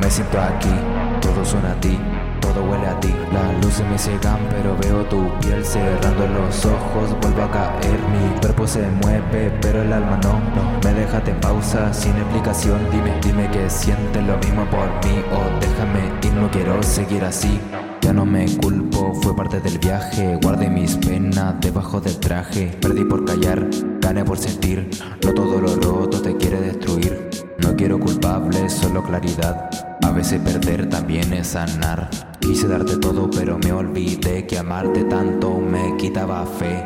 me siento aquí, todo suena a ti, todo huele a ti. Las luces me ciegan pero veo tu piel. Cerrando los ojos vuelvo a caer. Mi cuerpo se mueve pero el alma no me dejaste en pausa sin explicación. Dime que sientes lo mismo por mí o déjame ir, no quiero seguir así. Ya no me culpo, fue parte del viaje. Guardé mis penas debajo del traje. Perdí por callar, gané por sentir. No todo lo roto te quiere destruir. No quiero culpables, solo claridad. A veces perder también es sanar. Quise darte todo pero me olvidé que amarte tanto me quitaba fe.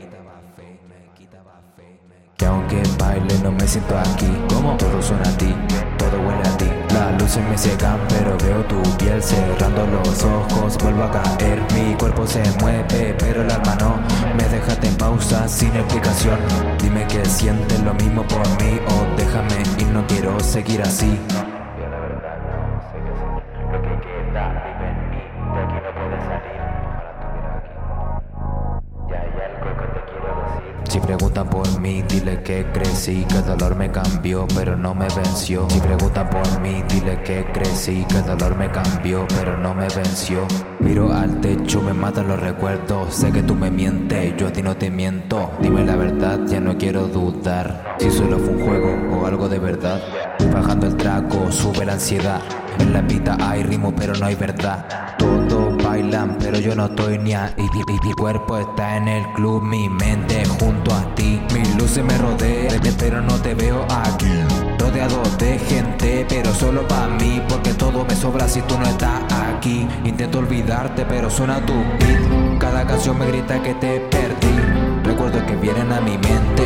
Que aunque baile no me siento aquí, como todo suena a ti, todo huele a ti. Las luces me ciegan pero veo tu piel. Cerrando los ojos vuelvo a caer. Mi cuerpo se mueve pero el alma no me dejaste en pausa sin explicación. Dime que sientes lo mismo por mí o déjame ir, no quiero seguir así. Yo la verdad no sé qué hacer. Lo que queda vive en mí. De aquí no puedes salir. Ojalá estuviera aquí. Ya hay algo que te quiero decir. Si preguntan por mí, dile que crecí, que el dolor me cambió, pero no me venció. Si preguntan por mí, dile que crecí, que el dolor me cambió, pero no me venció. Miro al techo, me matan los recuerdos. Sé que tú me mientes, yo a ti no te miento. Dime la verdad, ya no quiero dudar. Si solo fue un juego o algo de verdad. Bajando el trago, sube la ansiedad. En la pista hay ritmo, pero no hay verdad. Todos bailan, pero yo no estoy ni ahí. Mi cuerpo está en el club, mi mente junto a ti. Mis luces me rodean, pero no te veo aquí. Rodeado de gente, pero solo para mí, porque todo me sobra si tú no estás aquí. Intento olvidarte, pero suena tu beat. Cada canción me grita que te perdí. Recuerdos que vienen a mi mente